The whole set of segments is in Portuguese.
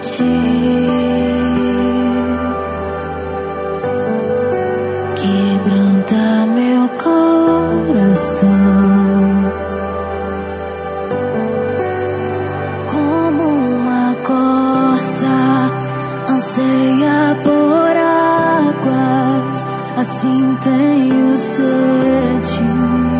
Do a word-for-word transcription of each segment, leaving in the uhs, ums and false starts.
ti, quebranta meu coração. Como uma corça anseia por águas, assim tenho sede.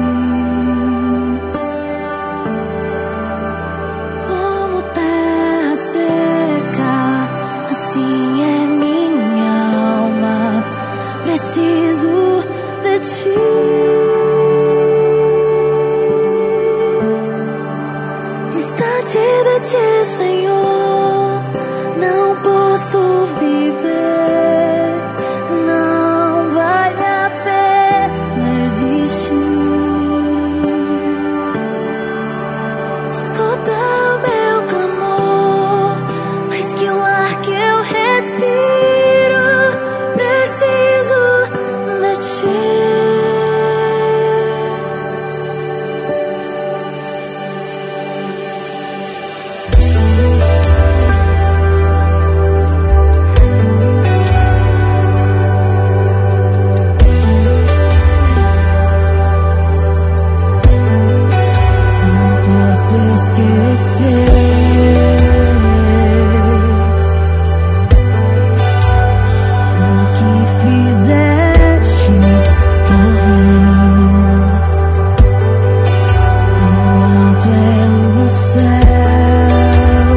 Como terra seca, assim é minha alma, preciso de ti. Distante de ti, Senhor, não posso viver, não vale a pena existir. Escuta o meu clamor, mais que o ar que eu respiro, preciso de ti. Esquecer o que fizeste por mim. Quão alto é o céu,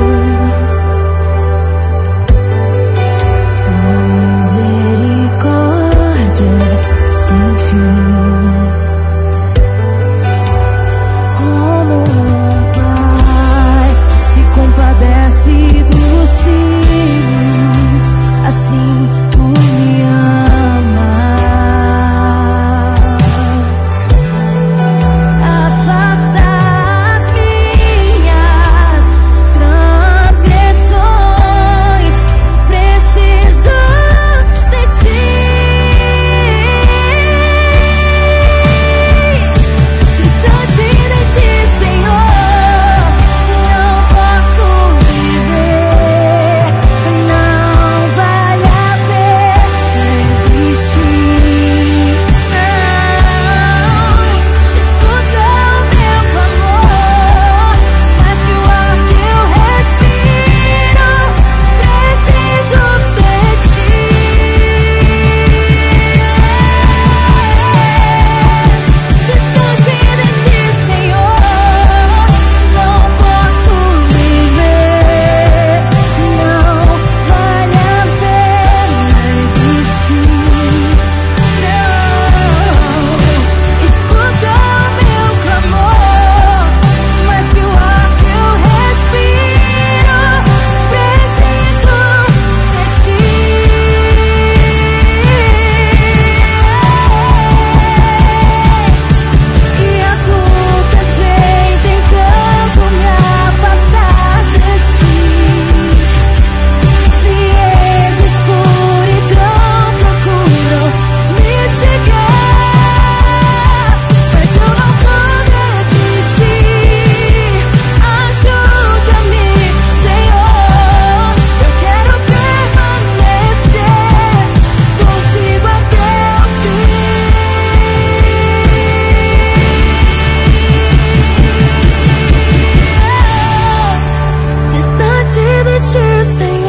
tua misericórdia sem fim. Compadece dos filhos, assim tu me amas. Afasta as minhas transgressões, preciso de ti. Distante de ti, Senhor, Senhor.